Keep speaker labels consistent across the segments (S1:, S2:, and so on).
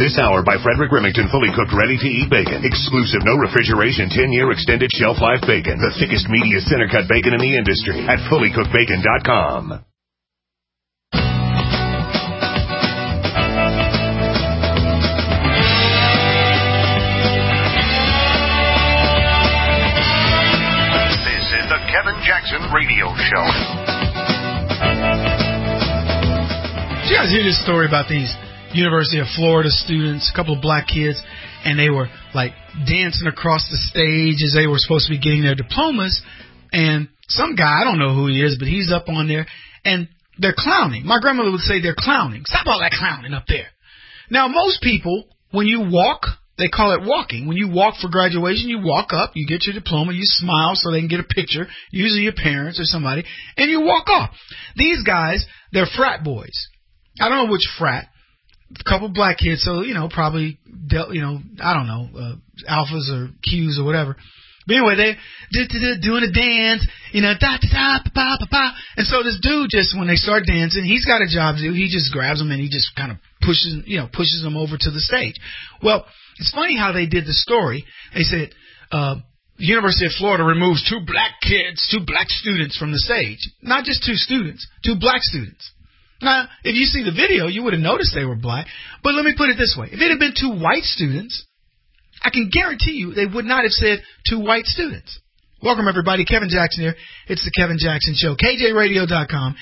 S1: This hour by Frederick Remington, fully cooked, ready-to-eat bacon. Exclusive, no refrigeration, 10-year extended shelf life bacon. The thickest, meatiest, center-cut bacon in the industry at fullycookedbacon.com. This is the Kevin Jackson Radio Show.
S2: Did you guys hear this story about these University of Florida students, a couple of black kids, and they were like dancing across the stage as they were supposed to be getting their diplomas, and some guy, I don't know who he is, but he's up on there, and they're clowning. My grandmother would say they're clowning. Stop all that clowning up there. Now, most people, when you walk, they call it walking. When you walk for graduation, you walk up, you get your diploma, you smile so they can get a picture, usually your parents or somebody, and you walk off. These guys, they're frat boys. I don't know which frat. A couple black kids, so, probably, I don't know, alphas or Qs or whatever. But anyway, they're doing a dance, da-da-da-pa-pa-pa-pa. And so this dude just, when they start dancing, he's got a job to do. He just grabs them and he just kind of pushes them over to the stage. Well, it's funny how they did the story. They said, University of Florida removes two black students from the stage. Not just two students, two black students. Now, if you see the video, you would have noticed they were black. But let me put it this way. If it had been two white students, I can guarantee you they would not have said two white students. Welcome, everybody. Kevin Jackson here. It's the Kevin Jackson Show. KJRadio.com,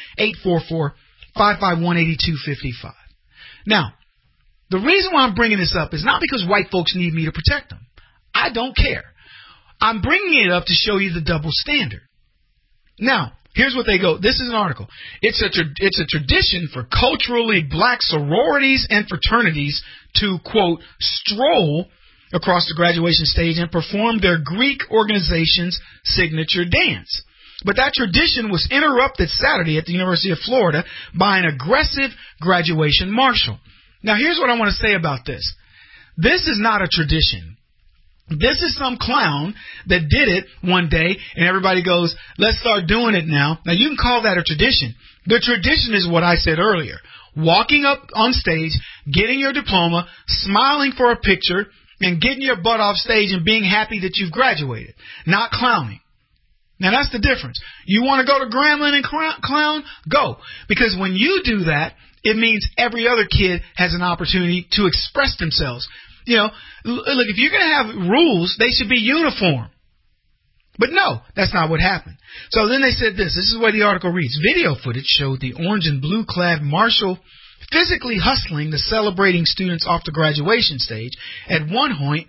S2: 844-551-8255. Now, the reason why I'm bringing this up is not because white folks need me to protect them. I don't care. I'm bringing it up to show you the double standard. Now, here's what they go. This is an article. It's a tradition for culturally black sororities and fraternities to, quote, stroll across the graduation stage and perform their Greek organization's signature dance. But that tradition was interrupted Saturday at the University of Florida by an aggressive graduation marshal. Now, here's what I want to say about this. This is not a tradition. This is some clown that did it one day, and everybody goes, let's start doing it now. Now, you can call that a tradition. The tradition is what I said earlier. Walking up on stage, getting your diploma, smiling for a picture, and getting your butt off stage and being happy that you've graduated. Not clowning. Now, that's the difference. You want to go to Grambling and clown? Go. Because when you do that, it means every other kid has an opportunity to express themselves. Look, if you're going to have rules, they should be uniform. But no, that's not what happened. So then they said this. This is what the article reads. Video footage showed the orange and blue clad marshal physically hustling the celebrating students off the graduation stage. At one point,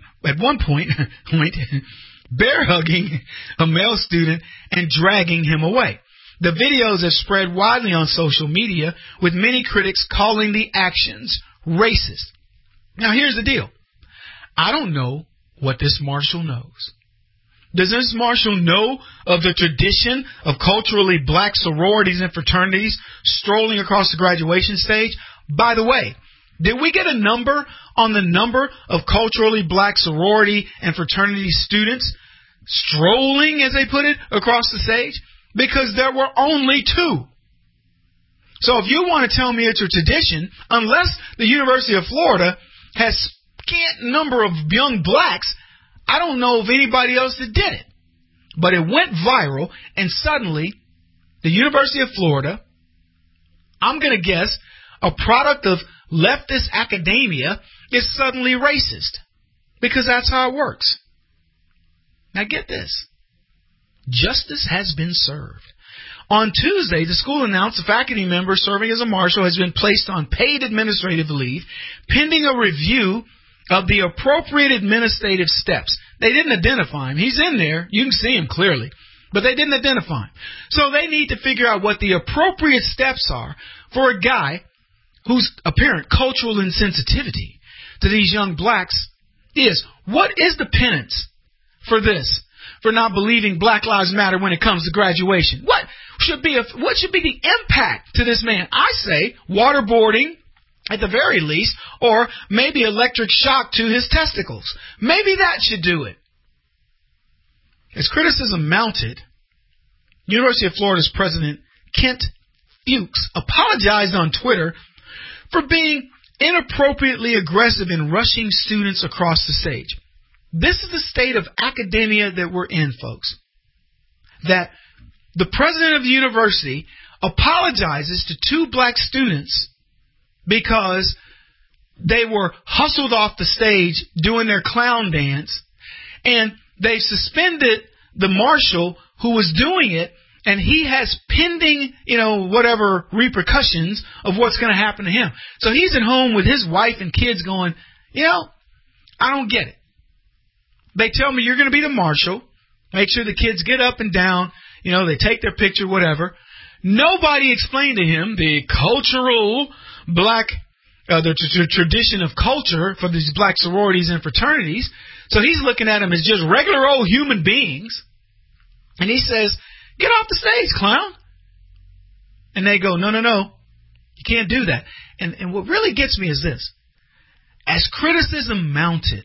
S2: bear hugging a male student and dragging him away. The videos have spread widely on social media, with many critics calling the actions racist. Now, here's the deal. I don't know what this marshal knows. Does this marshal know of the tradition of culturally black sororities and fraternities strolling across the graduation stage? By the way, did we get a number on the number of culturally black sorority and fraternity students strolling, as they put it, across the stage? Because there were only two. So if you want to tell me it's a tradition, unless the University of Florida has scant number of young blacks, I don't know of anybody else that did it. But it went viral, and suddenly the University of Florida, I'm going to guess, a product of leftist academia, is suddenly racist. Because that's how it works. Now get this. Justice has been served. On Tuesday, the school announced a faculty member serving as a marshal has been placed on paid administrative leave, pending a review of the appropriate administrative steps. They didn't identify him. He's in there. You can see him clearly. But they didn't identify him. So they need to figure out what the appropriate steps are for a guy whose apparent cultural insensitivity to these young blacks is. What is the penance for this? For not believing Black Lives Matter when it comes to graduation? What should be the impact to this man? I say waterboarding at the very least, or maybe electric shock to his testicles. Maybe that should do it. As criticism mounted, University of Florida's president Kent Fuchs apologized on Twitter for being inappropriately aggressive in rushing students across the stage. This is the state of academia that we're in, folks. That the president of the university apologizes to 2 black students because they were hustled off the stage doing their clown dance, and they suspended the marshal who was doing it, and he has pending, whatever repercussions of what's going to happen to him. So he's at home with his wife and kids going, I don't get it. They tell me you're going to be the marshal. Make sure the kids get up and down. They take their picture, whatever. Nobody explained to him the cultural black, the tradition of culture for these black sororities and fraternities. So he's looking at them as just regular old human beings. And he says, get off the stage, clown. And they go, no. You can't do that. And what really gets me is this. As criticism mounted,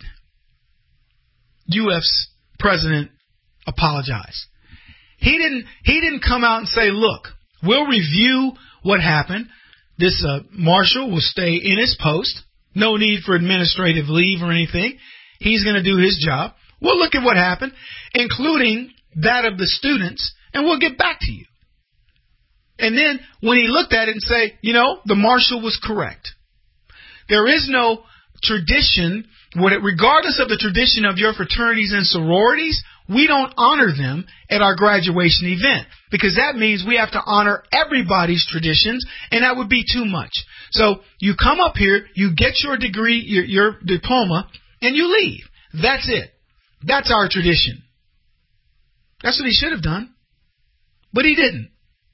S2: UF's president apologized. He didn't come out and say, look, we'll review what happened. This marshal will stay in his post. No need for administrative leave or anything. He's going to do his job. We'll look at what happened, including that of the students, and we'll get back to you. And then when he looked at it and say, the marshal was correct. There is no tradition, regardless of the tradition of your fraternities and sororities, we don't honor them at our graduation event, because that means we have to honor everybody's traditions, and that would be too much. So you come up here, you get your degree, your diploma, and you leave. That's it. That's our tradition. That's what he should have done. But he didn't.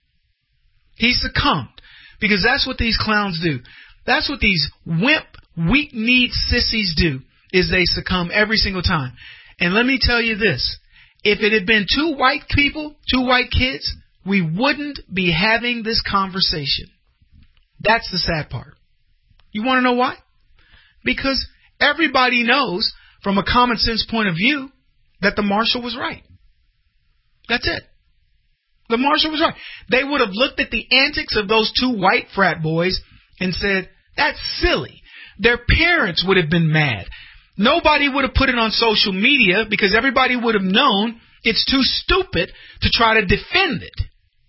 S2: He succumbed, because that's what these clowns do. That's what these wimp, weak-kneed sissies do, is they succumb every single time. And let me tell you this. If it had been 2 white people, 2 white kids, we wouldn't be having this conversation. That's the sad part. You want to know why? Because everybody knows, from a common sense point of view, that the marshal was right. That's it. The marshal was right. They would have looked at the antics of those 2 white frat boys and said, that's silly. Their parents would have been mad. Nobody would have put it on social media because everybody would have known it's too stupid to try to defend it.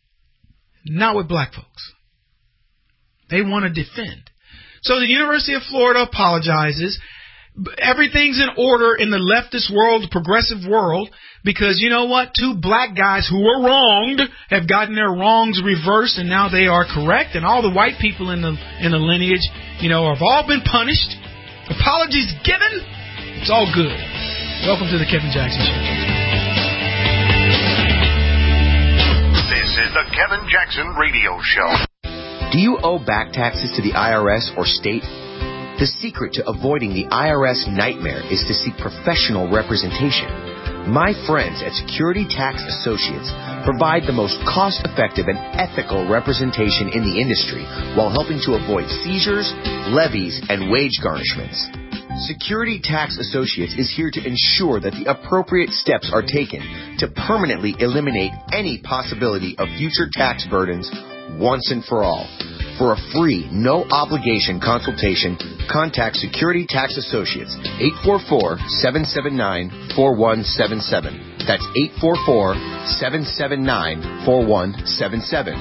S2: Not with black folks. They want to defend. So the University of Florida apologizes. Everything's in order in the leftist world, the progressive world, because you know what? 2 black guys who were wronged have gotten their wrongs reversed, and now they are correct. And all the white people in the lineage, have all been punished. Apologies given. It's all good. Welcome to the Kevin Jackson Show.
S1: This is the Kevin Jackson Radio Show.
S3: Do you owe back taxes to the IRS or state? The secret to avoiding the IRS nightmare is to seek professional representation. My friends at Security Tax Associates provide the most cost-effective and ethical representation in the industry while helping to avoid seizures, levies, and wage garnishments. Security Tax Associates is here to ensure that the appropriate steps are taken to permanently eliminate any possibility of future tax burdens once and for all. For a free, no-obligation consultation, contact Security Tax Associates, 844-779-4177. That's 844-779-4177.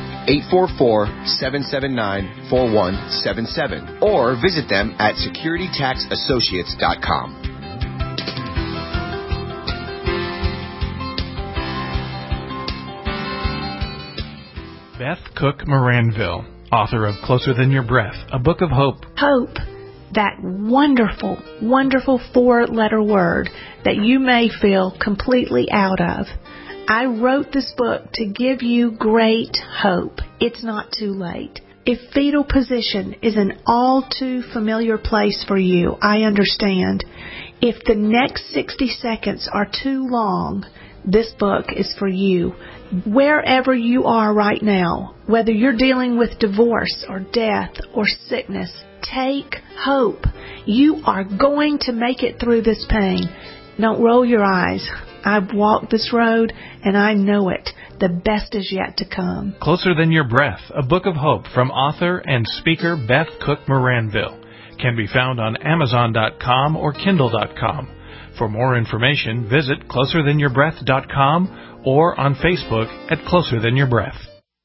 S3: 844-779-4177. Or visit them at securitytaxassociates.com.
S4: Beth Cook Moranville, author of Closer Than Your Breath, a book of hope.
S5: Hope, that wonderful, wonderful 4-letter word that you may feel completely out of. I wrote this book to give you great hope. It's not too late. If fetal position is an all too familiar place for you, I understand. If the next 60 seconds are too long, this book is for you. Wherever you are right now, whether you're dealing with divorce or death or sickness, take hope. You are going to make it through this pain. Don't roll your eyes. I've walked this road and I know it. The best is yet to come.
S4: Closer Than Your Breath, a book of hope from author and speaker Beth Cook Moranville. can be found on Amazon.com or Kindle.com. For more information, visit closerthanYourBreath.com or on Facebook at Closer Than Your Breath.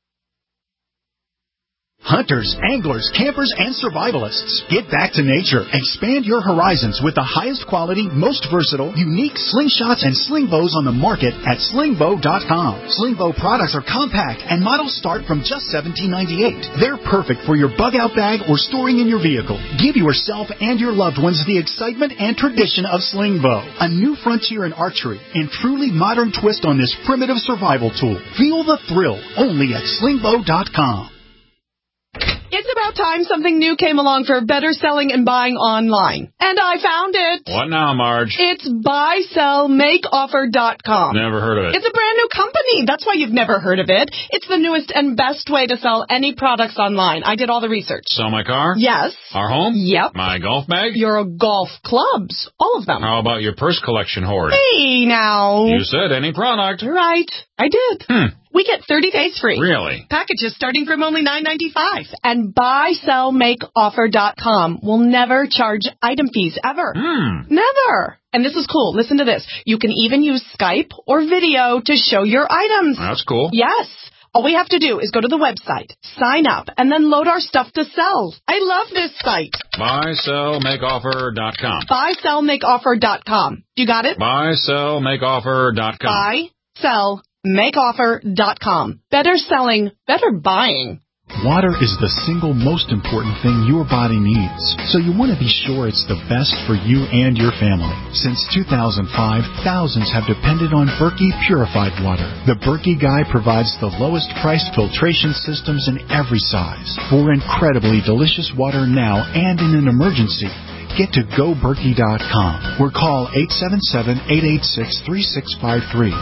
S6: Hunters, anglers, campers, and survivalists, get back to nature. Expand your horizons with the highest quality, most versatile, unique slingshots and sling bows on the market at slingbow.com. Slingbow products are compact and models start from just $17.98. They're perfect for your bug-out bag or storing in your vehicle. Give yourself and your loved ones the excitement and tradition of Slingbow, a new frontier in archery and truly modern twist on this primitive survival tool. Feel the thrill only at slingbow.com.
S7: It's about time something new came along for better selling and buying online. And I found it.
S8: What now, Marge?
S7: It's buysellmakeoffer.com.
S8: Never heard of it.
S7: It's a brand new company. That's why you've never heard of it. It's the newest and best way to sell any products online. I did all the research.
S8: Sell my car?
S7: Yes.
S8: Our home?
S7: Yep.
S8: My golf bag?
S7: Your golf clubs. All of them.
S8: How about your purse collection hoard?
S7: Hey, now.
S8: You said any product.
S7: You're right. I did. We get 30 days free.
S8: Really?
S7: Packages starting from only $9.95. And buysellmakeoffer.com will never charge item fees ever. Never. And this is cool. Listen to this. You can even use Skype or video to show your items.
S8: That's cool.
S7: Yes. All we have to do is go to the website, sign up, and then load our stuff to sell. I love this site.
S8: Buysellmakeoffer.com.
S7: Buysellmakeoffer.com. You got it?
S8: Buysellmakeoffer.com.
S7: Buysellmakeoffer.com. Better selling, better buying.
S6: Water is the single most important thing your body needs, so you want to be sure it's the best for you and your family. Since 2005, thousands have depended on Berkey purified water. The Berkey Guy provides the lowest priced filtration systems in every size for incredibly delicious water now and in an emergency. Get to GoBerkey.com or call 877-886-3653.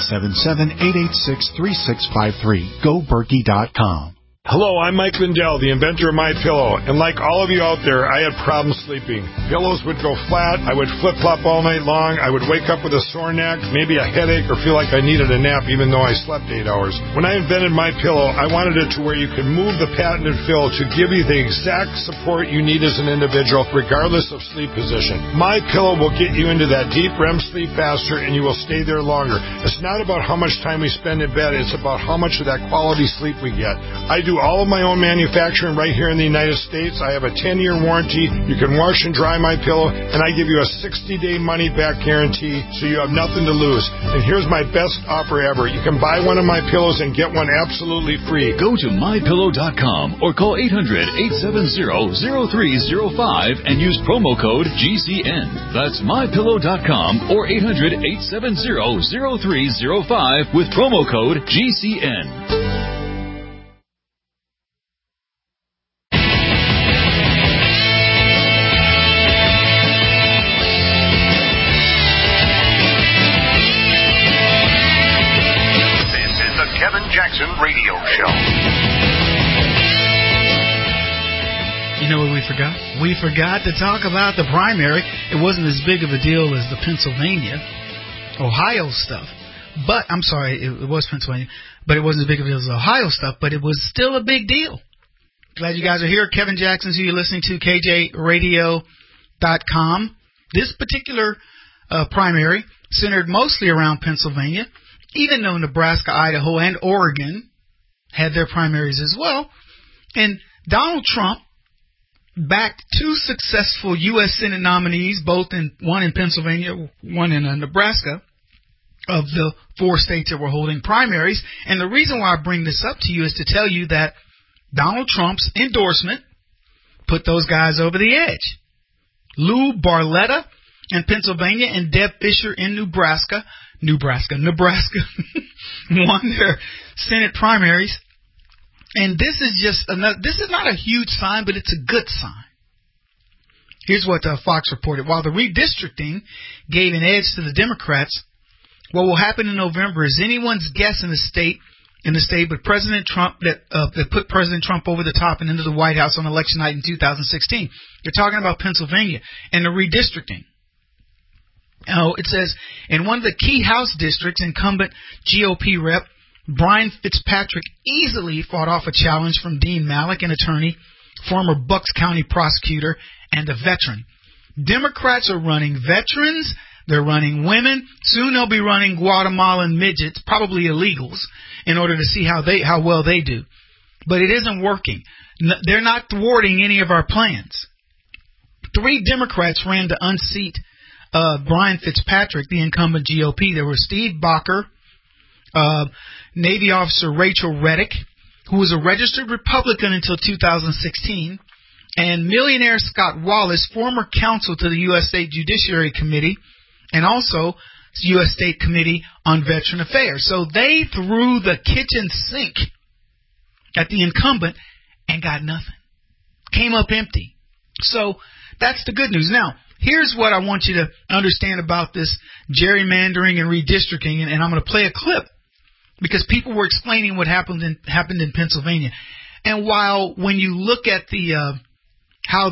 S6: 877-886-3653. GoBerkey.com.
S9: Hello, I'm Mike Lindell, the inventor of MyPillow, and like all of you out there, I had problems sleeping. Pillows would go flat, I would flip-flop all night long, I would wake up with a sore neck, maybe a headache, or feel like I needed a nap even though I slept 8 hours. When I invented MyPillow, I wanted it to where you could move the patented fill to give you the exact support you need as an individual, regardless of sleep position. MyPillow will get you into that deep REM sleep faster, and you will stay there longer. It's not about how much time we spend in bed, it's about how much of that quality sleep we get. I do all of my own manufacturing right here in the United States. I have a 10-year warranty. You can wash and dry my pillow, and I give you a 60-day money-back guarantee, so you have nothing to lose. And here's my best offer ever. You can buy one of my pillows and get one absolutely free.
S10: Go to MyPillow.com or call 800-870-0305 and use promo code GCN. That's MyPillow.com or 800-870-0305 with promo code GCN.
S1: Jackson Radio Show.
S2: You know what we forgot? We forgot to talk about the primary. It wasn't as big of a deal as the Pennsylvania, Ohio stuff. But, I'm sorry, it was Pennsylvania, but it wasn't as big of a deal as the Ohio stuff, but it was still a big deal. Glad you guys are here. Kevin Jackson's who you're listening to, KJRadio.com. This particular primary centered mostly around Pennsylvania, even though Nebraska, Idaho, and Oregon had their primaries as well. And Donald Trump backed two successful U.S. Senate nominees, one in Pennsylvania, one in Nebraska, of the 4 states that were holding primaries. And the reason why I bring this up to you is to tell you that Donald Trump's endorsement put those guys over the edge. Lou Barletta in Pennsylvania and Deb Fischer in Nebraska won their Senate primaries. And this is not a huge sign, but it's a good sign. Here's what Fox reported. While the redistricting gave an edge to the Democrats, what will happen in November is anyone's guess in the state, but President Trump that put President Trump over the top and into the White House on election night in 2016. You're talking about Pennsylvania and the redistricting. It says, in one of the key House districts, incumbent GOP rep Brian Fitzpatrick easily fought off a challenge from Dean Malik, an attorney, former Bucks County prosecutor, and a veteran. Democrats are running veterans. They're running women. Soon they'll be running Guatemalan midgets, probably illegals, in order to see how well they do. But it isn't working. They're not thwarting any of our plans. 3 Democrats ran to unseat Brian Fitzpatrick, the incumbent GOP. There were Steve Bacher, Navy officer Rachel Reddick, who was a registered Republican until 2016, and millionaire Scott Wallace, former counsel to the U.S. State Judiciary Committee, and also U.S. State Committee on Veteran Affairs. So they threw the kitchen sink at the incumbent and got nothing. Came up empty. So that's the good news. Now, here's what I want you to understand about this gerrymandering and redistricting, and I'm going to play a clip because people were explaining what happened in Pennsylvania. And while when you look at how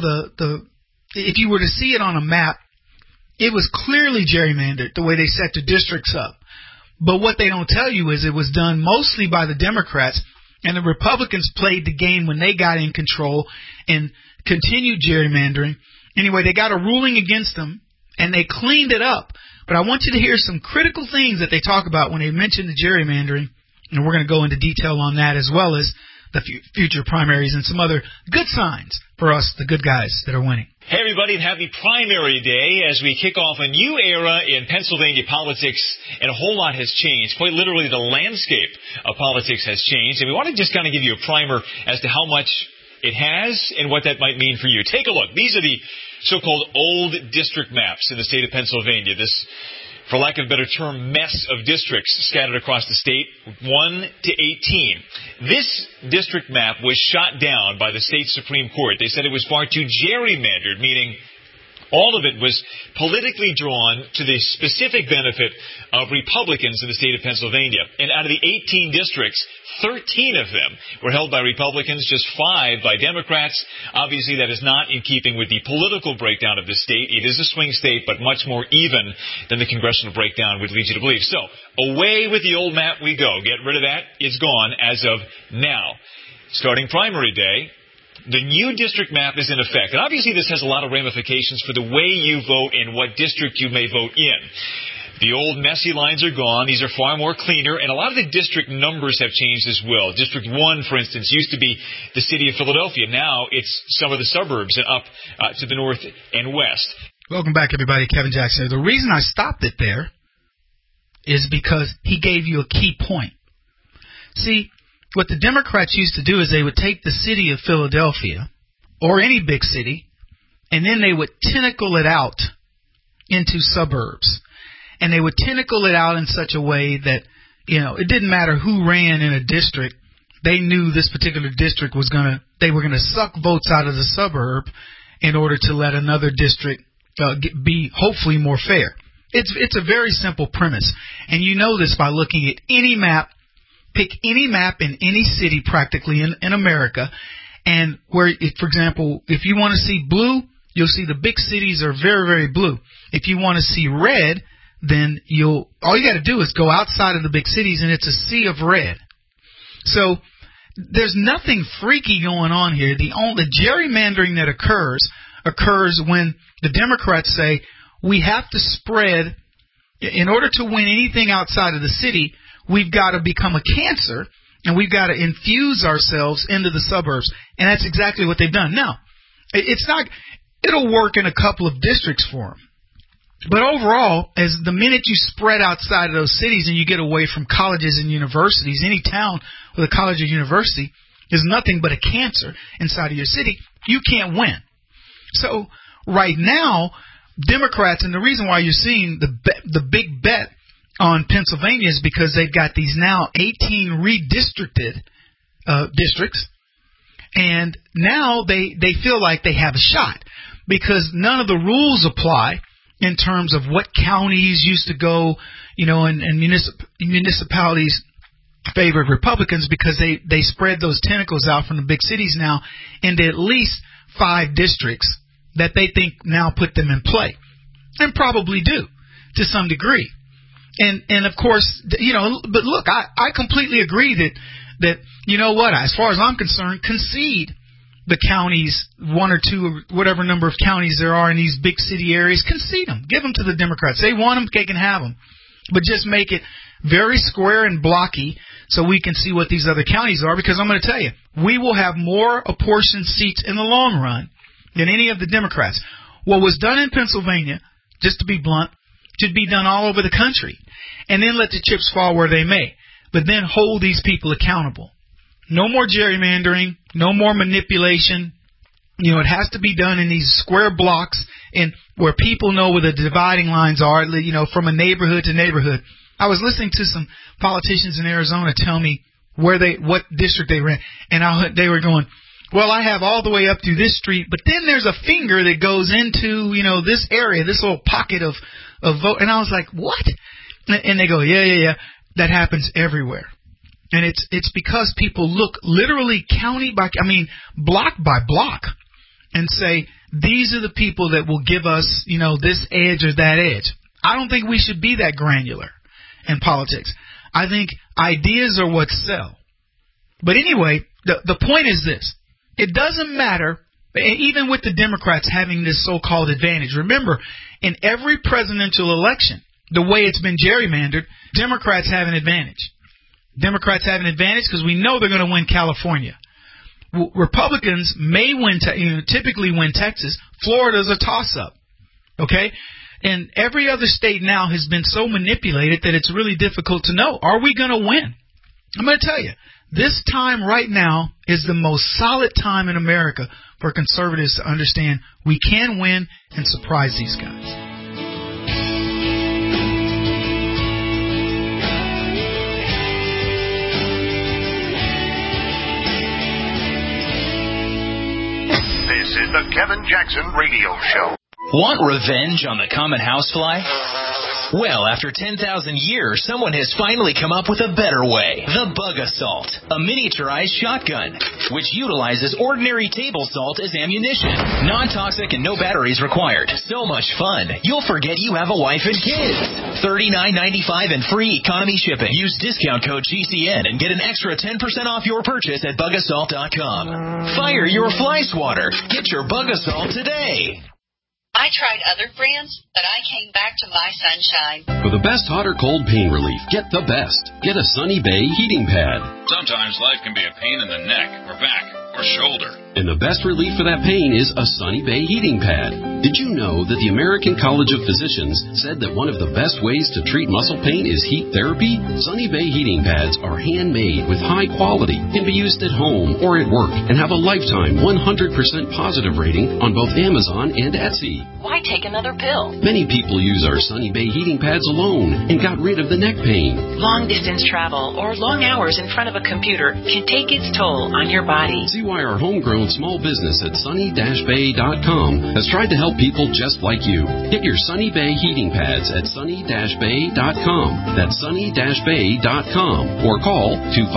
S2: if you were to see it on a map, it was clearly gerrymandered the way they set the districts up. But what they don't tell you is it was done mostly by the Democrats, and the Republicans played the game when they got in control and continued gerrymandering. Anyway, they got a ruling against them, and they cleaned it up. But I want you to hear some critical things that they talk about when they mention the gerrymandering, and we're going to go into detail on that as well as the future primaries and some other good signs for us, the good guys that are winning.
S11: Hey, everybody, and happy primary day as we kick off a new era in Pennsylvania politics, and a whole lot has changed. Quite literally, the landscape of politics has changed, and we want to just kind of give you a primer as to how much it has and what that might mean for you. Take a look. These are the so-called old district maps in the state of Pennsylvania. This, for lack of a better term, mess of districts scattered across the state, 1 to 18. This district map was shot down by the state Supreme Court. They said it was far too gerrymandered, meaning all of it was politically drawn to the specific benefit of Republicans in the state of Pennsylvania. And out of the 18 districts, 13 of them were held by Republicans, just 5 by Democrats. Obviously, that is not in keeping with the political breakdown of the state. It is a swing state, but much more even than the congressional breakdown would lead you to believe. So, away with the old map we go. Get rid of that. It's gone as of now. Starting primary day, the new district map is in effect. And obviously this has a lot of ramifications for the way you vote and what district you may vote in. The old messy lines are gone. These are far more cleaner. And a lot of the district numbers have changed as well. District 1, for instance, used to be the city of Philadelphia. Now it's some of the suburbs and up to the north and west.
S2: Welcome back, everybody. Kevin Jackson. The reason I stopped it there is because he gave you a key point. See, what the Democrats used to do is they would take the city of Philadelphia or any big city, and then they would tentacle it out into suburbs. And they would tentacle it out in such a way that, it didn't matter who ran in a district. They knew this particular district they were going to suck votes out of the suburb in order to let another district be hopefully more fair. It's a very simple premise. And you know this by looking at any map. Pick any map in any city practically in America, and for example, if you want to see blue, you'll see the big cities are very, very blue. If you want to see red, then all you got to do is go outside of the big cities, and it's a sea of red. So there's nothing freaky going on here. The gerrymandering that occurs when the Democrats say we have to spread in order to win anything outside of the city. We've got to become a cancer, and we've got to infuse ourselves into the suburbs. And that's exactly what they've done. Now, it'll work in a couple of districts for them. But overall, as the minute you spread outside of those cities and you get away from colleges and universities, any town with a college or university is nothing but a cancer inside of your city. You can't win. So right now, Democrats, and the reason why you're seeing the big bet on Pennsylvania is because they've got these now 18 redistricted districts, and now they feel like they have a shot because none of the rules apply in terms of what counties used to go, and municipalities favored Republicans because they spread those tentacles out from the big cities now into at least 5 districts that they think now put them in play, and probably do to some degree. And of course, but look, I completely agree that as far as I'm concerned, concede the counties, 1 or 2 or whatever number of counties there are in these big city areas, concede them. Give them to the Democrats. They want them, they can have them. But just make it very square and blocky so we can see what these other counties are, because I'm going to tell you, we will have more apportioned seats in the long run than any of the Democrats. What was done in Pennsylvania, just to be blunt, should be done all over the country. And then let the chips fall where they may. But then hold these people accountable. No more gerrymandering, no more manipulation. You know, it has to be done in these square blocks and where people know where the dividing lines are, you know, from a neighborhood to neighborhood. I was listening to some politicians in Arizona tell me what district they ran, and they were going, well, I have all the way up through this street, but then there's a finger that goes into, you know, this area, this little pocket of vote. And I was like, what? And they go, yeah. That happens everywhere. And it's because people look literally block by block and say, these are the people that will give us, you know, this edge or that edge. I don't think we should be that granular in politics. I think ideas are what sell. But anyway, the point is this. It doesn't matter, even with the Democrats having this so-called advantage. Remember, in every presidential election, the way it's been gerrymandered, Democrats have an advantage. Democrats have an advantage because we know they're going to win California. Republicans may win, typically win Texas. Florida's a toss-up. Okay? And every other state now has been so manipulated that it's really difficult to know. Are we going to win? I'm going to tell you, this time right now is the most solid time in America for conservatives to understand we can win and surprise these guys.
S1: This is the Kevin Jackson Radio Show.
S12: Want revenge on the common housefly? Well, after 10,000 years, someone has finally come up with a better way. The Bug Assault, a miniaturized shotgun, which utilizes ordinary table salt as ammunition. Non-toxic and no batteries required. So much fun, you'll forget you have a wife and kids. $39.95 and free economy shipping. Use discount code GCN and get an extra 10% off your purchase at bugassault.com. Fire your fly swatter. Get your Bug Assault today.
S13: I tried other brands, but I came back to My Sunshine.
S14: For the best hot or cold pain relief, get the best. Get a Sunny Bay heating pad.
S10: Sometimes life can be a pain in the neck or back or shoulder.
S14: And the best relief for that pain is a Sunny Bay heating pad. Did you know that the American College of Physicians said that one of the best ways to treat muscle pain is heat therapy? Sunny Bay heating pads are handmade with high quality, can be used at home or at work, and have a lifetime 100% positive rating on both Amazon and Etsy.
S13: Why take another pill?
S14: Many people use our Sunny Bay heating pads alone and got rid of the neck pain.
S13: Long distance travel or long hours in front of a computer can take its toll on your body.
S14: See why our homegrown small business at sunny-bay.com has tried to help people just like you. Get your Sunny Bay heating pads at sunny-bay.com. That's sunny-bay.com or call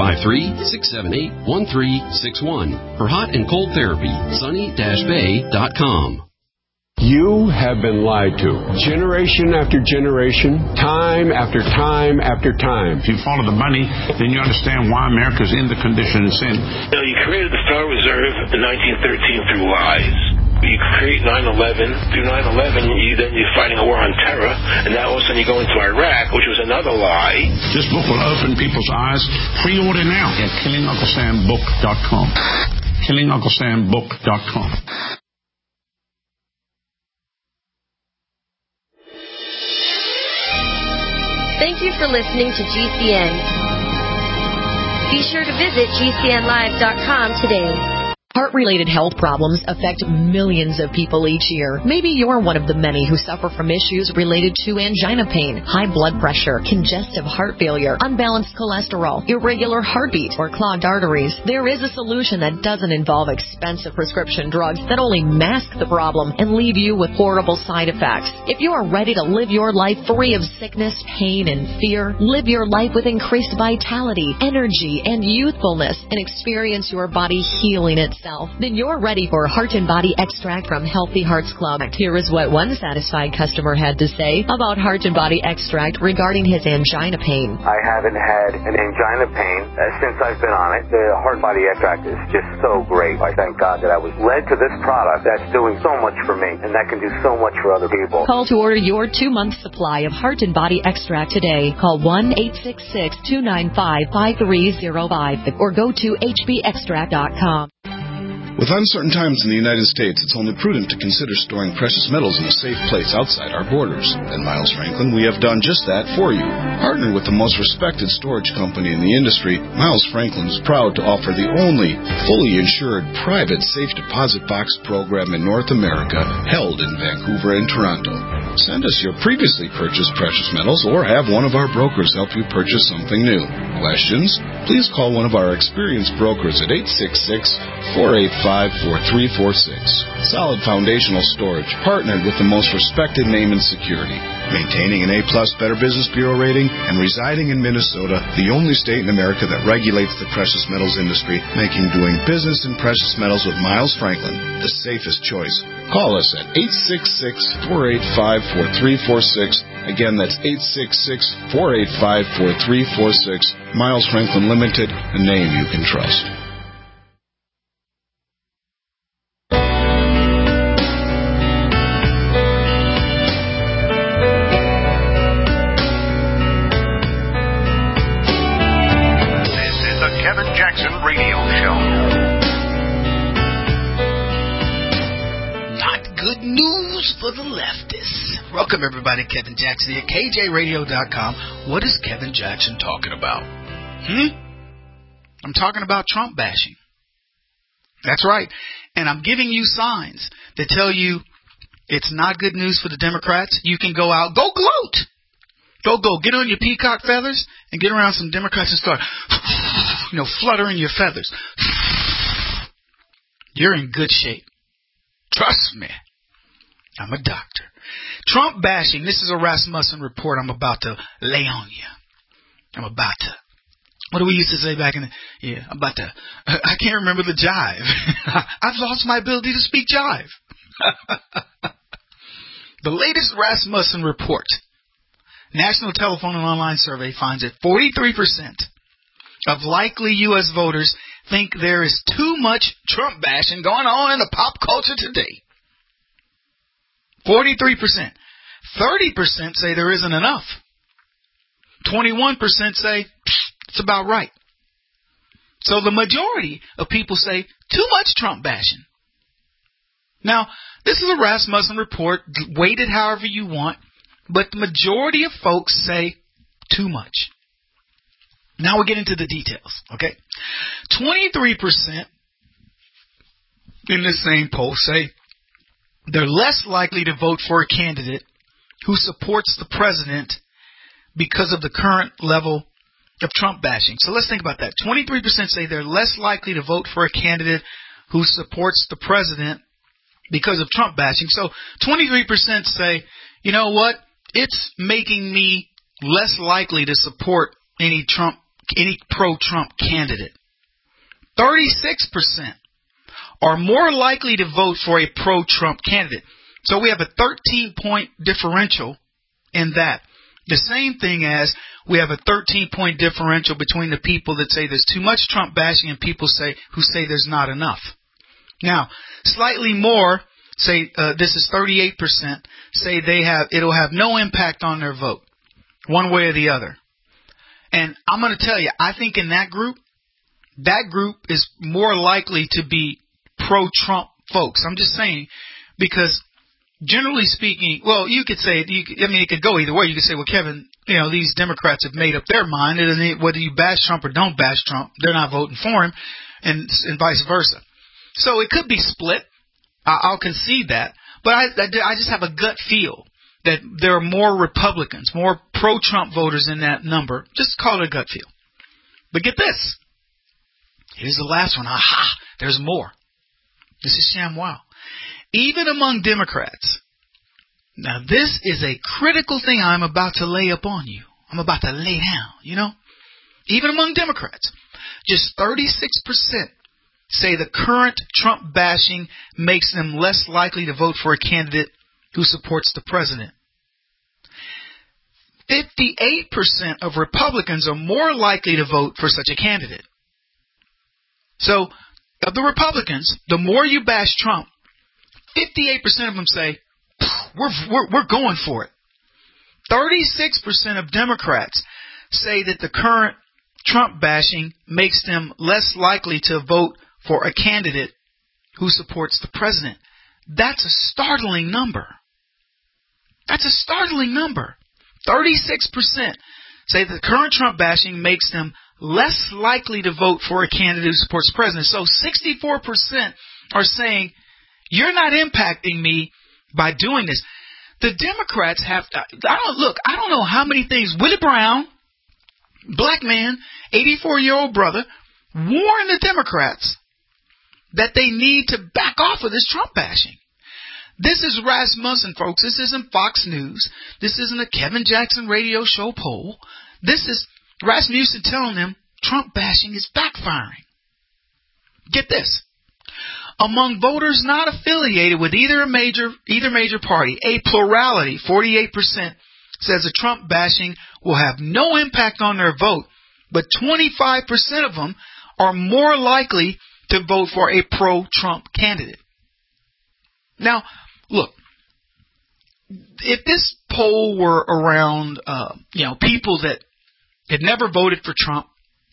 S14: 253-678-1361 for hot and cold therapy. sunny-bay.com.
S15: You have been lied to. Generation after generation, time after time after time.
S16: If you follow the money, then you understand why America's in the condition it's in.
S17: You know, you created the Federal Reserve in 1913 through lies. You create 9/11. Through 9/11, you're fighting a war on terror, and now all of a sudden you go into Iraq, which was another lie.
S16: This book will open people's eyes. Pre-order now at KillingUncleSamBook.com. KillingUncleSamBook.com.
S18: Thank you for listening to GCN. Be sure to visit GCNlive.com today.
S19: Heart-related health problems affect millions of people each year. Maybe you're one of the many who suffer from issues related to angina pain, high blood pressure, congestive heart failure, unbalanced cholesterol, irregular heartbeat, or clogged arteries. There is a solution that doesn't involve expensive prescription drugs that only mask the problem and leave you with horrible side effects. If you are ready to live your life free of sickness, pain, and fear, live your life with increased vitality, energy, and youthfulness, and experience your body healing itself, yourself? Then you're ready for Heart and Body Extract from Healthy Hearts Club. Here is what one satisfied customer had to say about Heart and Body Extract regarding his angina pain.
S20: I haven't had an angina pain since I've been on it. The Heart and Body Extract is just so great. I thank God that I was led to this product that's doing so much for me, and that can do so much for other people.
S19: Call to order your 2-month supply of Heart and Body Extract today. Call 1-866-295-5305 or go to hbextract.com.
S21: With uncertain times in the United States, it's only prudent to consider storing precious metals in a safe place outside our borders. At Miles Franklin, we have done just that for you. Partnered with the most respected storage company in the industry, Miles Franklin is proud to offer the only fully insured private safe deposit box program in North America, held in Vancouver and Toronto. Send us your previously purchased precious metals or have one of our brokers help you purchase something new. Questions? Please call one of our experienced brokers at 866-485-4346. Solid foundational storage, partnered with the most respected name in security. Maintaining an A-plus Better Business Bureau rating and residing in Minnesota, the only state in America that regulates the precious metals industry, making doing business in precious metals with Miles Franklin the safest choice. Call us at 866-485-4346. Again, that's 866-485-4346. Miles Franklin Limited, a name you can trust.
S2: For the leftists. Welcome everybody, Kevin Jackson at KJRadio.com. What is Kevin Jackson talking about? I'm talking about Trump bashing. That's right. And I'm giving you signs that tell you it's not good news for the Democrats. You can go out, go gloat. Go, get on your peacock feathers and get around some Democrats and start, fluttering your feathers. You're in good shape. Trust me. I'm a doctor. Trump bashing. This is a Rasmussen report I'm about to lay on you. What do we used to say back in the... Yeah, I can't remember the jive. I've lost my ability to speak jive. The latest Rasmussen report. National Telephone and Online Survey finds that 43% of likely U.S. voters think there is too much Trump bashing going on in the pop culture today. 43%. 30% say there isn't enough. 21% say it's about right. So the majority of people say too much Trump bashing. Now, this is a Rasmussen report, weighted however you want, but the majority of folks say too much. Now we get into the details, okay? 23% in this same poll say they're less likely to vote for a candidate who supports the president because of the current level of Trump bashing. So let's think about that. 23% say they're less likely to vote for a candidate who supports the president because of Trump bashing. So 23% say, you know what? It's making me less likely to support any pro-Trump candidate. 36% are more likely to vote for a pro-Trump candidate. So we have a 13-point differential in that. The same thing as we have a 13-point differential between the people that say there's too much Trump bashing and people who say there's not enough. Now, slightly more say this is 38% say it'll have no impact on their vote, one way or the other. And I'm going to tell you, I think in that group is more likely to be pro-Trump folks. I'm just saying, because generally speaking, well, you could say, it could go either way. You could say, well, Kevin, these Democrats have made up their mind, and whether you bash Trump or don't bash Trump, they're not voting for him, and vice versa. So it could be split. I'll concede that. But I just have a gut feel that there are more Republicans, more pro-Trump voters in that number. Just call it a gut feel. But get this. Here's the last one. Aha! There's more. This is ShamWow. Even among Democrats. Now, this is a critical thing I'm about to lay up on you. I'm about to lay down, Even among Democrats, just 36% say the current Trump bashing makes them less likely to vote for a candidate who supports the president. 58% of Republicans are more likely to vote for such a candidate. So, of the Republicans, the more you bash Trump, 58% of them say, we're going for it. 36% of Democrats say that the current Trump bashing makes them less likely to vote for a candidate who supports the president. That's a startling number. That's a startling number. 36% say that the current Trump bashing makes them less likely to vote for a candidate who supports the president. So 64% are saying, you're not impacting me by doing this. The Democrats have, I don't know how many things. Willie Brown, black man, 84-year-old brother, warned the Democrats that they need to back off of this Trump bashing. This is Rasmussen, folks. This isn't Fox News. This isn't a Kevin Jackson radio show poll. This is Rasmussen telling them Trump bashing is backfiring. Get this. Among voters not affiliated with either major party, a plurality, 48%, says the Trump bashing will have no impact on their vote, but 25% of them are more likely to vote for a pro-Trump candidate. Now, look, if this poll were around, people that had never voted for Trump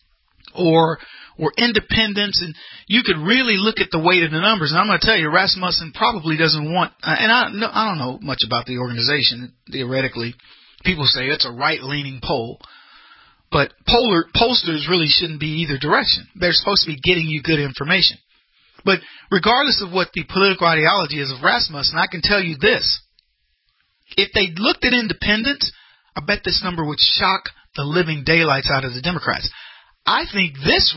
S2: or were independents, and you could really look at the weight of the numbers, and I'm going to tell you, Rasmussen probably doesn't want, and I don't know much about the organization, theoretically. People say it's a right-leaning poll, but pollsters really shouldn't be either direction. They're supposed to be getting you good information. But regardless of what the political ideology is of Rasmussen, I can tell you this. If they looked at independents, I bet this number would shock the living daylights out of the Democrats. I think these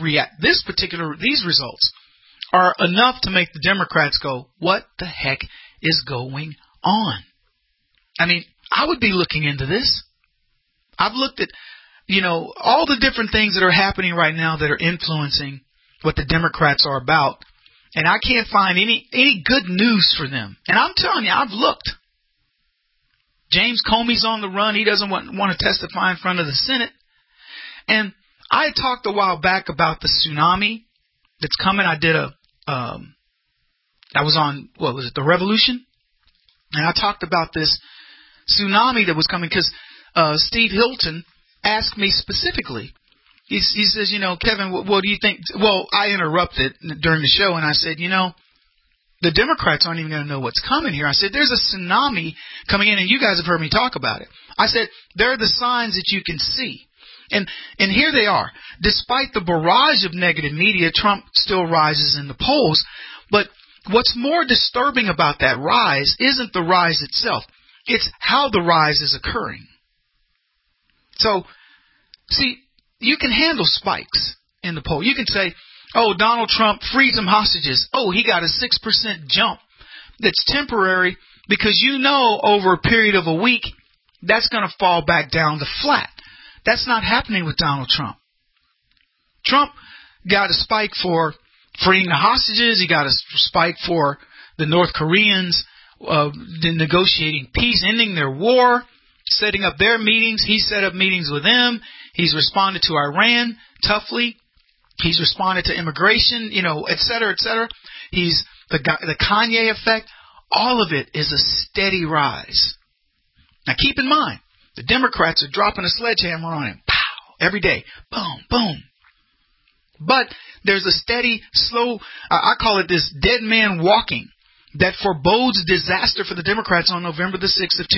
S2: results are enough to make the Democrats go, what the heck is going on? I mean, I would be looking into this. I've looked at, all the different things that are happening right now that are influencing what the Democrats are about. And I can't find any good news for them. And I'm telling you, I've looked. James Comey's on the run. He doesn't want to testify in front of the Senate. And I talked a while back about the tsunami that's coming. I did I was on, The Revolution? And I talked about this tsunami that was coming because Steve Hilton asked me specifically. He says, Kevin, what do you think? Well, I interrupted during the show and I said, the Democrats aren't even going to know what's coming here. I said, there's a tsunami coming in, and you guys have heard me talk about it. I said, there are the signs that you can see. And here they are. Despite the barrage of negative media, Trump still rises in the polls. But what's more disturbing about that rise isn't the rise itself. It's how the rise is occurring. So, see, you can handle spikes in the poll. You can say, Donald Trump freed some hostages. He got a 6% jump. That's temporary because over a period of a week, that's going to fall back down to flat. That's not happening with Donald Trump. Trump got a spike for freeing the hostages. He got a spike for the North Koreans negotiating peace, ending their war, setting up their meetings. He set up meetings with them. He's responded to Iran toughly. He's responded to immigration, et cetera, et cetera. He's the Kanye effect. All of it is a steady rise. Now keep in mind, the Democrats are dropping a sledgehammer on him. Pow! Every day. Boom, boom. But there's a steady, slow, I call it this dead man walking that forebodes disaster for the Democrats on November the 6th of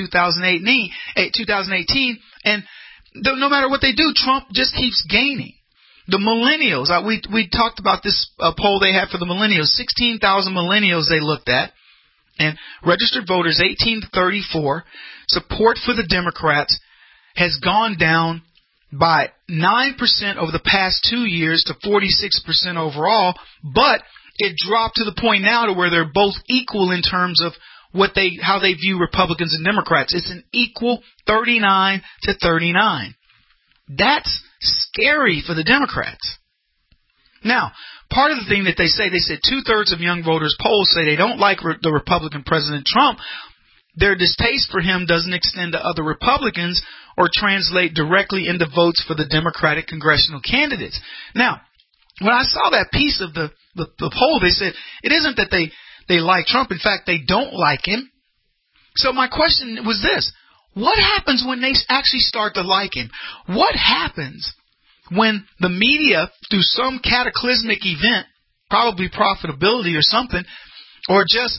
S2: 2018. And no matter what they do, Trump just keeps gaining. The millennials, we talked about this poll they had for the millennials. 16,000 millennials they looked at. And registered voters 18 to 34, support for the Democrats has gone down by 9% over the past 2 years to 46% overall, but it dropped to the point now to where they're both equal in terms of how they view Republicans and Democrats. It's an equal 39 to 39. That's scary for the Democrats. Now, part of the thing that they said 2/3 of young voters polled say they don't like the Republican President Trump. Their distaste for him doesn't extend to other Republicans or translate directly into votes for the Democratic congressional candidates. Now, when I saw that piece of the poll, they said it isn't that they like Trump. In fact, they don't like him. So my question was this. What happens when they actually start to like him? What happens when the media, through some cataclysmic event, probably profitability or something, or just,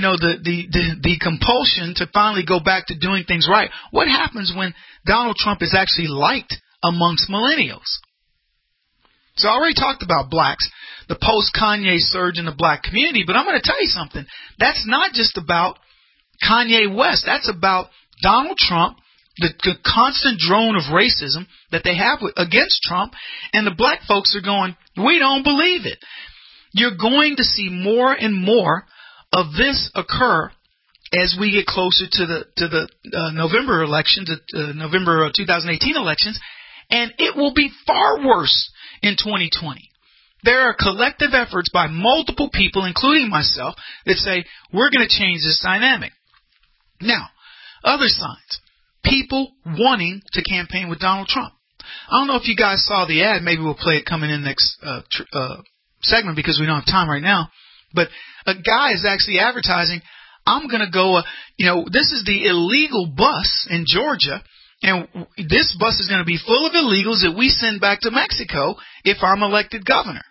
S2: the compulsion to finally go back to doing things right? What happens when Donald Trump is actually liked amongst millennials? So I already talked about blacks, the post-Kanye surge in the black community, but I'm going to tell you something. That's not just about Kanye West. That's about Donald Trump, the constant drone of racism that they have against Trump, and the black folks are going, we don't believe it. You're going to see more and more of this occur as we get closer to the November elections, November 2018 elections, and it will be far worse in 2020. There are collective efforts by multiple people, including myself, that say we're going to change this dynamic. Now, other signs. People wanting to campaign with Donald Trump. I don't know if you guys saw the ad. Maybe we'll play it coming in next segment because we don't have time right now. But a guy is actually advertising, I'm going to go, this is the illegal bus in Georgia. And this bus is going to be full of illegals that we send back to Mexico if I'm elected governor.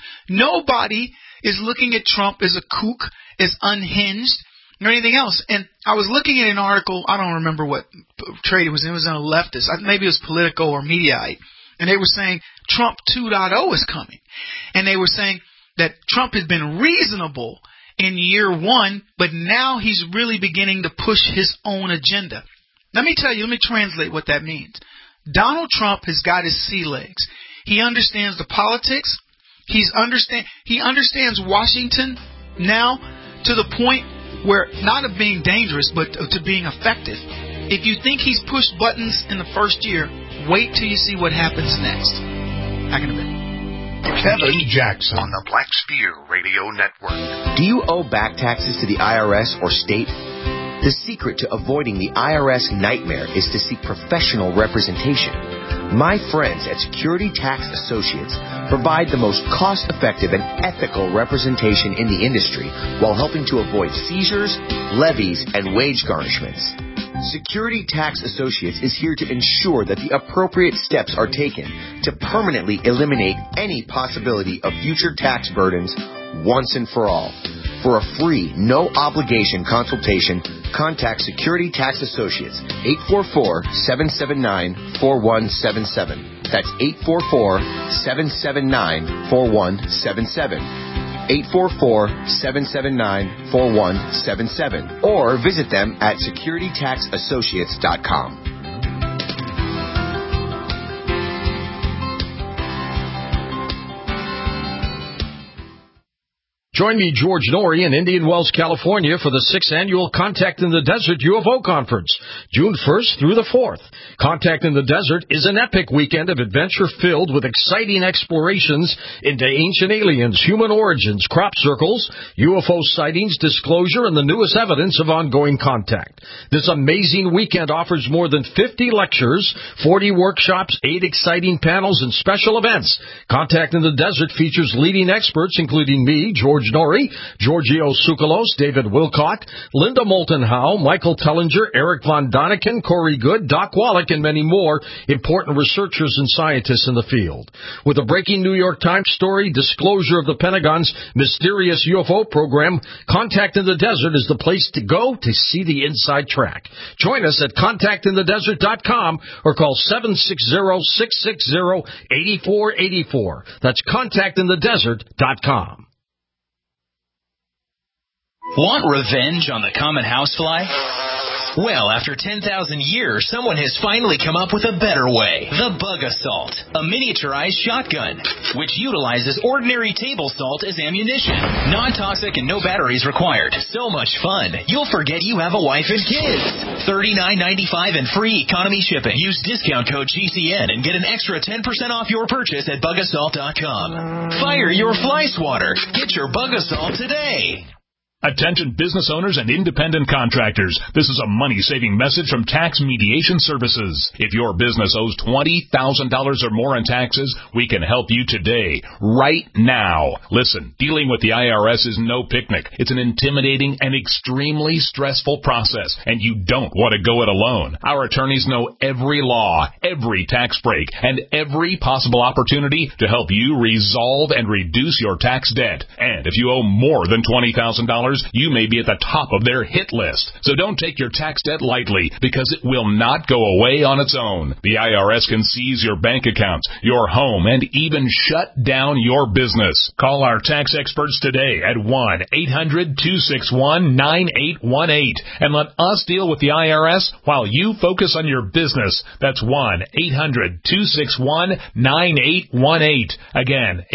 S2: Nobody is looking at Trump as a kook, as unhinged, or anything else. And I was looking at an article, I don't remember what trade it was in. It was on a leftist. Maybe it was Politico or Mediaite. And they were saying Trump 2.0 is coming. And they were saying that Trump has been reasonable in year one, but now he's really beginning to push his own agenda. Let me translate what that means. Donald Trump has got his sea legs. He understands the politics. He understands Washington now to the point where not of being dangerous, but to being effective. If you think he's pushed buttons in the first year, wait till you see what happens next. Back in a bit.
S1: Kevin Jackson on the Black Spear Radio Network.
S3: Do you owe back taxes to the IRS or state? The secret to avoiding the IRS nightmare is to seek professional representation. My friends at Security Tax Associates provide the most cost-effective and ethical representation in the industry while helping to avoid seizures, levies, and wage garnishments. Security Tax Associates is here to ensure that the appropriate steps are taken to permanently eliminate any possibility of future tax burdens once and for all. For a free, no-obligation consultation, contact Security Tax Associates, 844-779-4177. That's 844-779-4177. 844-779-4177. Or visit them at securitytaxassociates.com.
S22: Join me, George Norrie, in Indian Wells, California for the 6th Annual Contact in the Desert UFO Conference, June 1st through the 4th. Contact in the Desert is an epic weekend of adventure filled with exciting explorations into ancient aliens, human origins, crop circles, UFO sightings, disclosure, and the newest evidence of ongoing contact. This amazing weekend offers more than 50 lectures, 40 workshops, 8 exciting panels, and special events. Contact in the Desert features leading experts, including me, George Norrie, Giorgio Tsoukalos, David Wilcock, Linda Moulton Howe, Michael Tellinger, Eric Von Daniken, Corey Good, Doc Wallach, and many more important researchers and scientists in the field. With a breaking New York Times story, disclosure of the Pentagon's mysterious UFO program, Contact in the Desert is the place to go to see the inside track. Join us at contactinthedesert.com or call 760-660-8484. That's contactinthedesert.com.
S12: Want revenge on the common housefly? Well, after 10,000 years, someone has finally come up with a better way. The Bug Assault, a miniaturized shotgun, which utilizes ordinary table salt as ammunition. Non-toxic and no batteries required. So much fun, you'll forget you have a wife and kids. $39.95 and free economy shipping. Use discount code GCN and get an extra 10% off your purchase at bugassault.com. Fire your fly swatter. Get your Bug Assault today.
S4: Attention business owners and independent contractors. This is a money-saving message from Tax Mediation Services. If your business owes $20,000 or more in taxes, we can help you today, right now. Listen, dealing with the IRS is no picnic. It's an intimidating and extremely stressful process, and you don't want to go it alone. Our attorneys know every law, every tax break, and every possible opportunity to help you resolve and reduce your tax debt. And if you owe more than $20,000, you may be at the top of their hit list. So don't take your tax debt lightly, because it will not go away on its own. The IRS can seize your bank accounts, your home, and even shut down your business. Call our tax experts today at 1-800-261-9818 and let us deal with the IRS while you focus on your business. That's 1-800-261-9818. Again,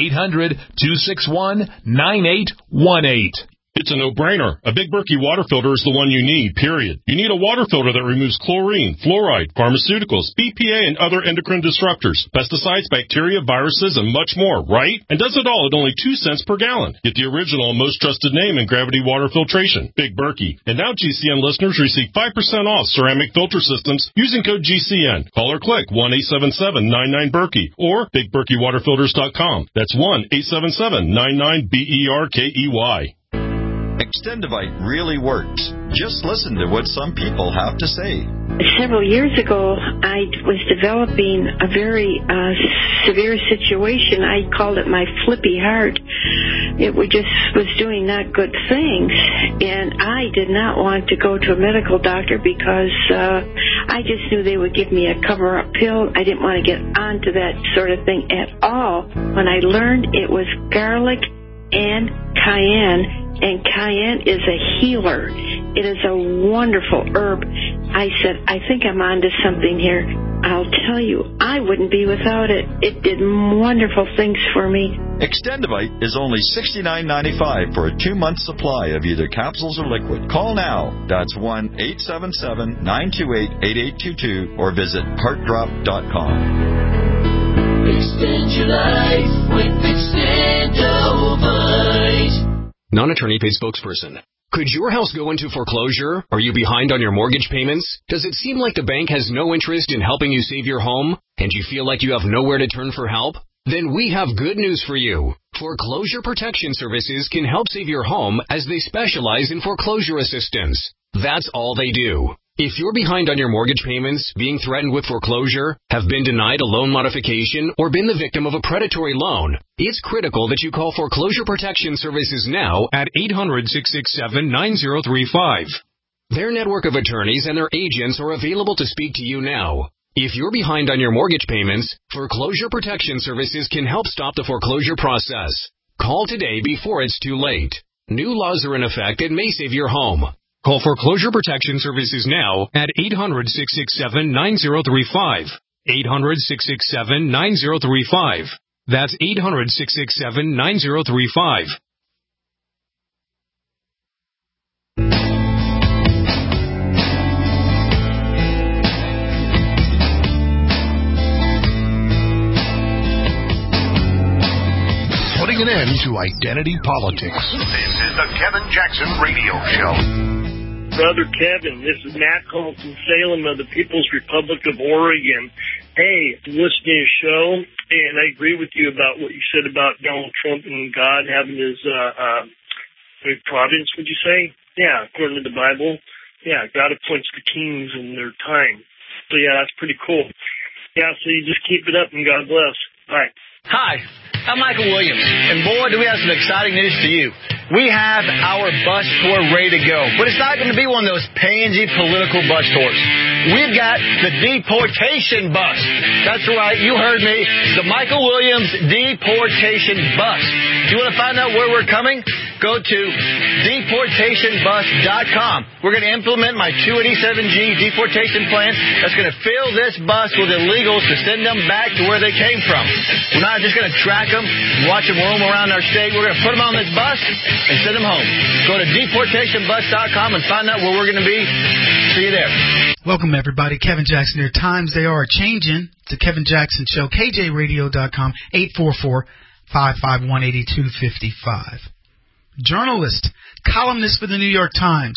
S4: 800-261-9818.
S5: It's a no-brainer. A Big Berkey water filter is the one you need, period. You need a water filter that removes chlorine, fluoride, pharmaceuticals, BPA, and other endocrine disruptors, pesticides, bacteria, viruses, and much more, right? And does it all at only 2 cents per gallon. Get the original and most trusted name in gravity water filtration, Big Berkey. And now GCN listeners receive 5% off ceramic filter systems using code GCN. Call or click 1-877-99-BERKEY or BigBerkeyWaterFilters.com. That's 1-877-99-BERKEY.
S23: Extendivite really works. Just listen to what some people have to say.
S24: Several years ago, I was developing a very severe situation. I called it my flippy heart. It was doing not good things, and I did not want to go to a medical doctor because I just knew they would give me a cover-up pill. I didn't want to get onto that sort of thing at all. When I learned it was garlic and cayenne, and cayenne is a healer. It is a wonderful herb. I said, I think I'm onto something here. I'll tell you, I wouldn't be without it. It did wonderful things for me.
S23: Extendivite is only $69.95 for a 2-month supply of either capsules or liquid. Call now. That's 1-877-928-8822 or visit heartdrop.com.
S25: Extend your life with Extendivite.
S26: Non-attorney paid spokesperson. Could your house go into foreclosure? Are you behind on your mortgage payments? Does it seem like the bank has no interest in helping you save your home? And you feel like you have nowhere to turn for help? Then we have good news for you. Foreclosure Protection Services can help save your home as they specialize in foreclosure assistance. That's all they do. If you're behind on your mortgage payments, being threatened with foreclosure, have been denied a loan modification, or been the victim of a predatory loan, it's critical that you call Foreclosure Protection Services now at 800-667-9035. Their network of attorneys and their agents are available to speak to you now. If you're behind on your mortgage payments, Foreclosure Protection Services can help stop the foreclosure process. Call today before it's too late. New laws are in effect that may save your home. Call Foreclosure Protection Services now at 800-667-9035. 800-667-9035. That's 800-667-9035.
S1: Putting an end to identity politics. This is the Kevin Jackson Radio Show.
S27: Brother Kevin, this is Matt calling from Salem of the People's Republic of Oregon. Hey, I'm listening to your show, and I agree with you about what you said about Donald Trump and God having his providence, would you say? Yeah, according to the Bible. Yeah, God appoints the kings in their time. So, yeah, that's pretty cool. Yeah, so you just keep it up, and God bless. Bye.
S28: Hi, I'm Michael Williams, and boy, do we have some exciting news for you. We have our bus tour ready to go, but it's not going to be one of those pansy political bus tours. We've got the deportation bus. That's right, you heard me, the Michael Williams deportation bus. Do you want to find out where we're coming? go to deportationbus.com. We're going to implement my 287G deportation plan that's going to fill this bus with illegals to send them back to where they came from. We're not just going to track them, watch them roam around our state. We're going to put them on this bus and send them home. Go to deportationbus.com and find out where we're going to be. See you there.
S2: Welcome, everybody. Kevin Jackson here. Times they are changing. It's the Kevin Jackson Show. KJRadio.com, 844-551-8255. Journalist, columnist for the New York Times,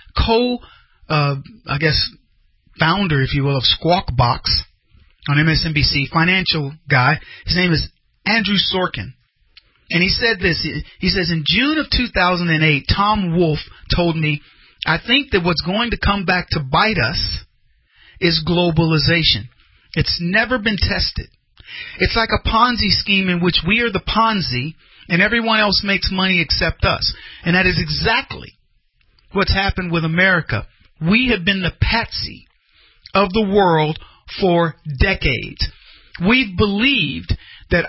S2: founder, if you will, of Squawk Box on MSNBC, financial guy. His name is Andrew Sorkin. And he said this. He says, in June of 2008, Tom Wolfe told me, I think that what's going to come back to bite us is globalization. It's never been tested. It's like a Ponzi scheme in which we are the Ponzi and everyone else makes money except us. And that is exactly what's happened with America. We have been the patsy of the world for decades. We've believed that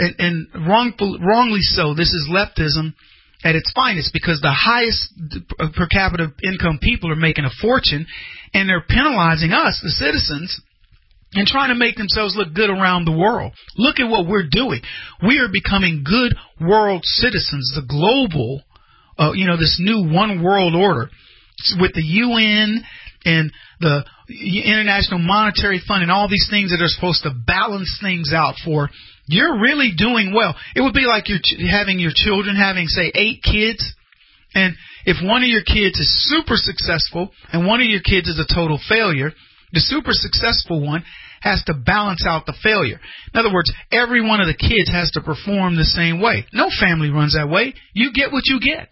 S2: wrongly so, this is leftism at its finest, because the highest per capita income people are making a fortune, and they're penalizing us, the citizens, and trying to make themselves look good around the world. Look at what we're doing. We are becoming good world citizens. The global, this new one world order with the UN and the International Monetary Fund and all these things that are supposed to balance things out for. You're really doing well. It would be like you're having your children having, say, 8 kids. And if one of your kids is super successful and one of your kids is a total failure, the super successful one has to balance out the failure. In other words, every one of the kids has to perform the same way. No family runs that way. You get what you get.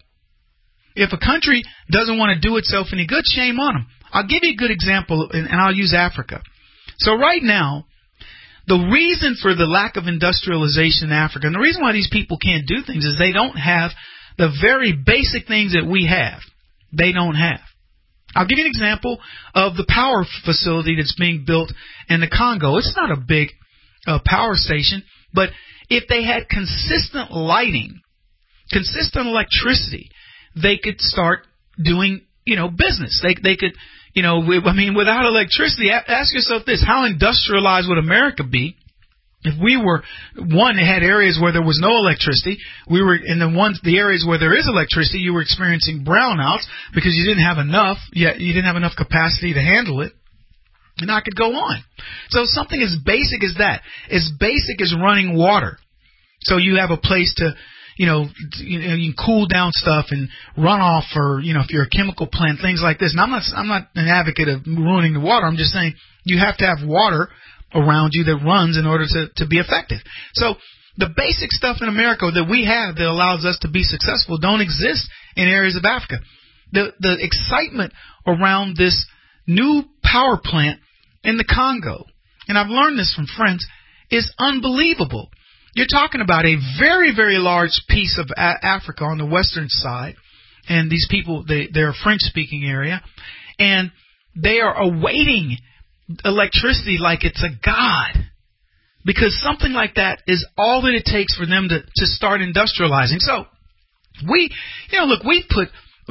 S2: If a country doesn't want to do itself any good, shame on them. I'll give you a good example, and I'll use Africa. So right now, the reason for the lack of industrialization in Africa, and the reason why these people can't do things, is they don't have the very basic things that we have. They don't have. I'll give you an example of the power facility that's being built in the Congo. It's not a big power station, but if they had consistent lighting, consistent electricity, they could start doing, business. They could, without electricity, ask yourself this: how industrialized would America be if we were, one, that had areas where there was no electricity? We were in the areas where there is electricity, you were experiencing brownouts because you didn't have enough, yet you didn't have enough capacity to handle it. And I could go on. So something as basic as that, as basic as running water. So you have a place to, you can cool down stuff and run off, or, if you're a chemical plant, things like this. And I'm not an advocate of ruining the water. I'm just saying you have to have water around you that runs in order to be effective. So the basic stuff in America that we have that allows us to be successful don't exist in areas of Africa. The excitement around this new power plant in the Congo, and I've learned this from friends, is unbelievable. You're talking about a very, very large piece of Africa on the western side, and these people, they're a French-speaking area, and they are awaiting electricity like it's a god, because something like that is all that it takes for them to start industrializing. So we put,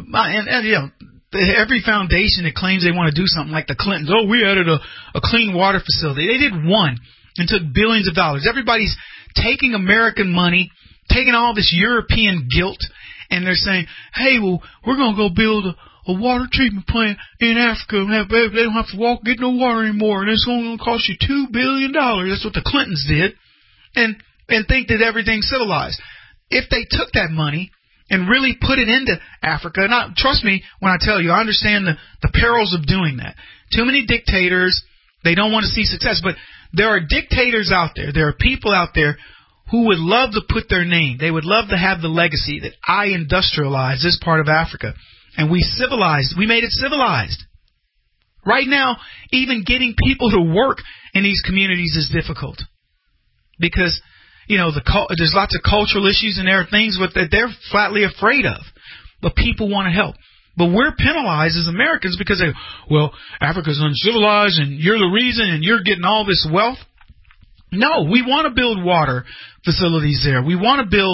S2: every foundation that claims they want to do something, like the Clintons, we added a clean water facility. They did one and took billions of dollars. Everybody's taking American money, taking all this European guilt, and they're saying, hey, well, we're going to go build a water treatment plant in Africa. They don't have to get no water anymore, and it's going to cost you $2 billion. That's what the Clintons did, and think that everything's civilized. If they took that money and really put it into Africa, and trust me when I tell you, I understand the perils of doing that. Too many dictators, they don't want to see success, but there are dictators out there. There are people out there who would love to put their name. They would love to have the legacy that I industrialized this part of Africa. And we made it civilized. Right now, even getting people to work in these communities is difficult. Because, there's lots of cultural issues, and there are things that they're flatly afraid of. But people want to help. But we're penalized as Americans because Africa's uncivilized and you're the reason and you're getting all this wealth. No, we want to build water facilities there. We want to build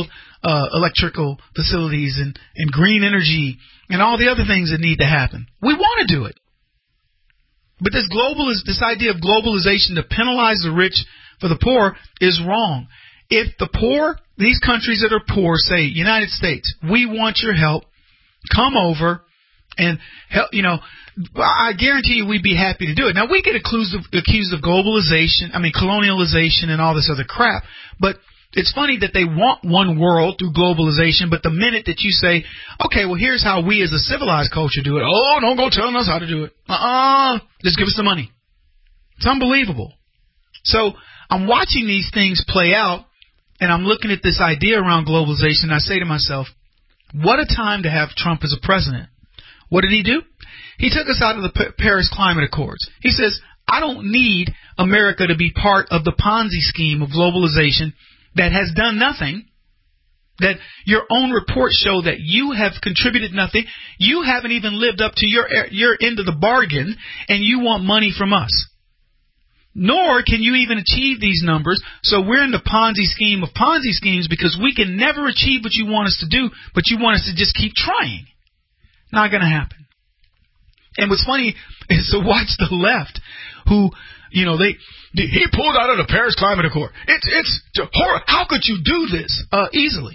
S2: electrical facilities and green energy and all the other things that need to happen. We want to do it. But this idea of globalization to penalize the rich for the poor is wrong. If the poor, these countries that are poor, say, United States, we want your help, come over and help, I guarantee you we'd be happy to do it. Now, we get accused of colonialization and all this other crap, but it's funny that they want one world through globalization, but the minute that you say, okay, well, here's how we as a civilized culture do it, oh, don't go telling us how to do it. Just give us the money. It's unbelievable. So I'm watching these things play out, and I'm looking at this idea around globalization, and I say to myself, what a time to have Trump as a president. What did he do? He took us out of the Paris Climate Accords. He says, I don't need America to be part of the Ponzi scheme of globalization that has done nothing, that your own reports show that you have contributed nothing. You haven't even lived up to your end of the bargain, and you want money from us. Nor can you even achieve these numbers, so we're in the Ponzi scheme of Ponzi schemes because we can never achieve what you want us to do, but you want us to just keep trying. Not going to happen. And what's funny is to watch the left who, he pulled out of the Paris Climate Accord. It's horrible. How could you do this easily?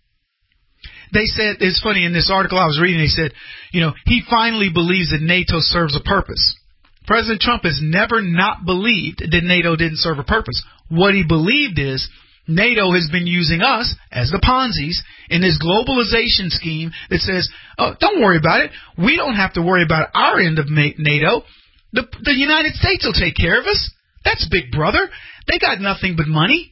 S2: They said, it's funny, in this article I was reading, they said, he finally believes that NATO serves a purpose. President Trump has never not believed that NATO didn't serve a purpose. What he believed is NATO has been using us as the Ponzi's in this globalization scheme that says, oh, don't worry about it. We don't have to worry about our end of NATO. The United States will take care of us. That's Big Brother. They got nothing but money.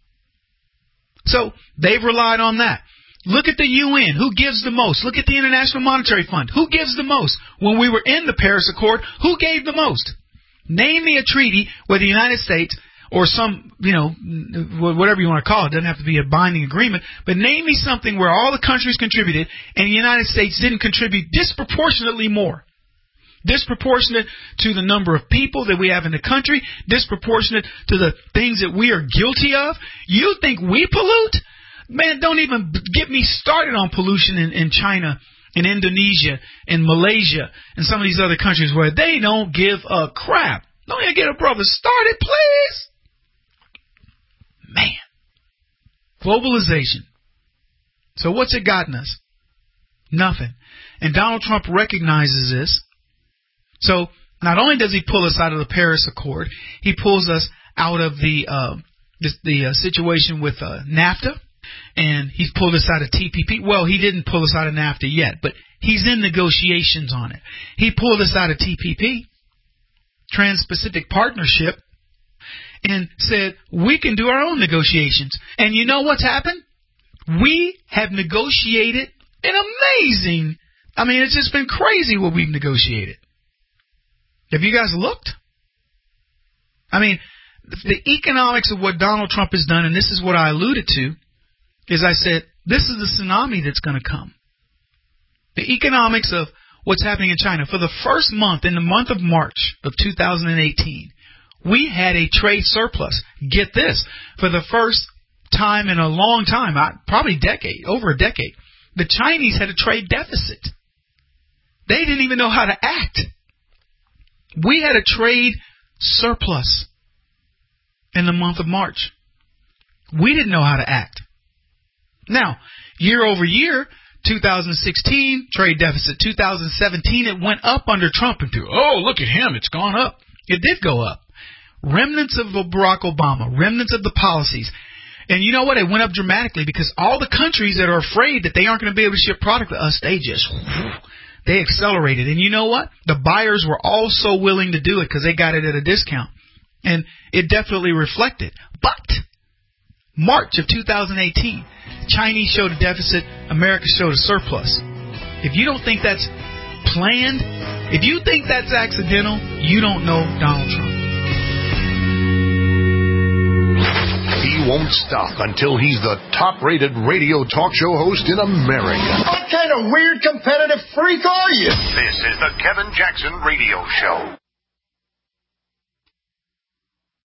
S2: So they've relied on that. Look at the UN. Who gives the most? Look at the International Monetary Fund. Who gives the most? When we were in the Paris Accord, who gave the most? Name me a treaty where the United States or some, whatever you want to call it, doesn't have to be a binding agreement, but name me something where all the countries contributed and the United States didn't contribute disproportionately more. Disproportionate to the number of people that we have in the country, disproportionate to the things that we are guilty of. You think we pollute? Man, don't even get me started on pollution in China, in Indonesia, in Malaysia, and some of these other countries where they don't give a crap. Don't even get a brother started, please. Man. Globalization. So what's it gotten us? Nothing. And Donald Trump recognizes this. So not only does he pull us out of the Paris Accord, he pulls us out of the situation with NAFTA. And he's pulled us out of TPP. Well, he didn't pull us out of NAFTA yet, but he's in negotiations on it. He pulled us out of TPP, Trans-Pacific Partnership, and said, we can do our own negotiations. And you know what's happened? We have negotiated an amazing, it's just been crazy what we've negotiated. Have you guys looked? The economics of what Donald Trump has done, and this is what I alluded to, is I said, this is the tsunami that's going to come. The economics of what's happening in China. For the first month, in the month of March of 2018, we had a trade surplus. Get this. For the first time in a long time, probably over a decade, the Chinese had a trade deficit. They didn't even know how to act. We had a trade surplus in the month of March. We didn't know how to act. Now, year over year, 2016, trade deficit. 2017, it went up under Trump. Oh, look at him. It's gone up. It did go up. Remnants of Barack Obama, remnants of the policies. And you know what? It went up dramatically because all the countries that are afraid that they aren't going to be able to ship product to us, they accelerated. And you know what? The buyers were all so willing to do it because they got it at a discount. And it definitely reflected. But March of 2018, Chinese showed a deficit, America showed a surplus. If you don't think that's planned, if you think that's accidental, you don't know Donald Trump.
S1: He won't stop until he's the top-rated radio talk show host in America.
S6: What kind of weird competitive freak are you?
S1: This is the Kevin Jackson Radio Show.